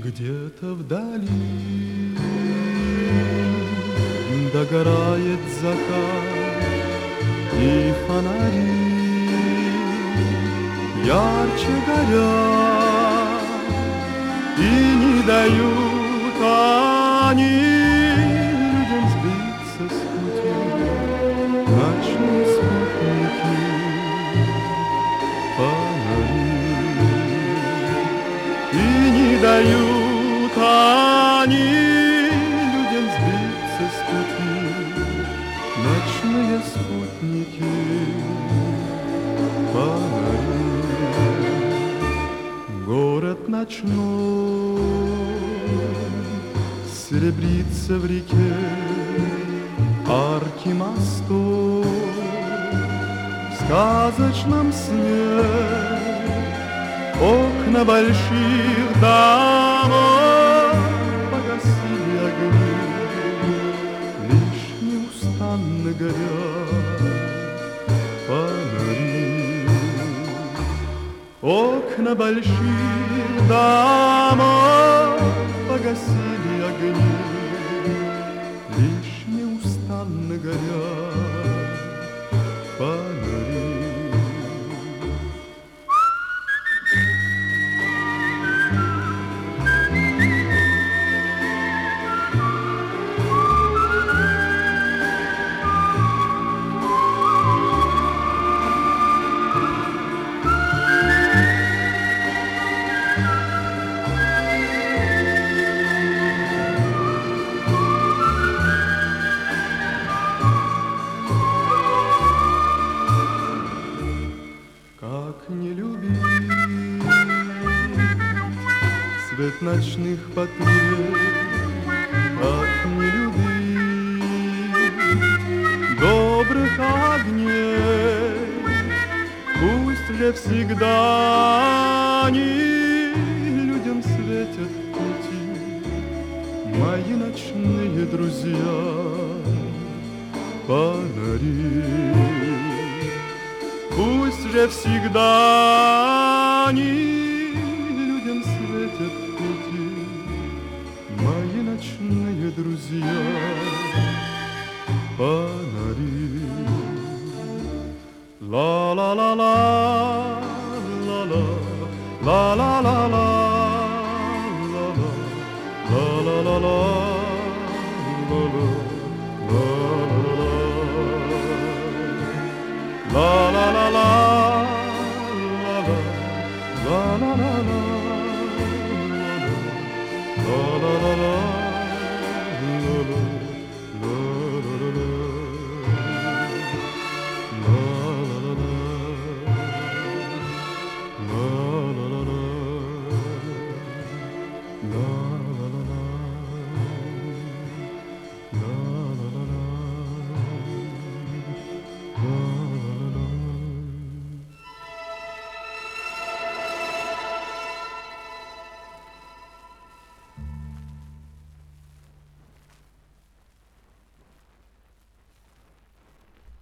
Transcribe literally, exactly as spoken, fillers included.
Где-то вдали догорает закат, и фонари ярче горят, и не дают они людям сбиться с пути. Ночные спутники, фонари, и не дают они людям сбиться с пути. Ночные спутники, фонари. Город ночной серебрится в реке, арки мостов в сказочном сне, окна больших домов погасили огни, лишь неустанно горят фонари. Окна больших домов погасили огни, лишь неустанно горят фонари. Как не любить свет ночных патрулей, как не любить добрых огней, пусть же всегда они людям светят пути, мои ночные друзья, фонари. Пусть же всегда они людям светят пути, мои ночные друзья, фонари. Ла-ла-ла-ла, ла-ла, ла-ла-ла-ла, ла-ла, ла-ла-ла-ла, ла-ла. La la la la la la la la la la la la la. La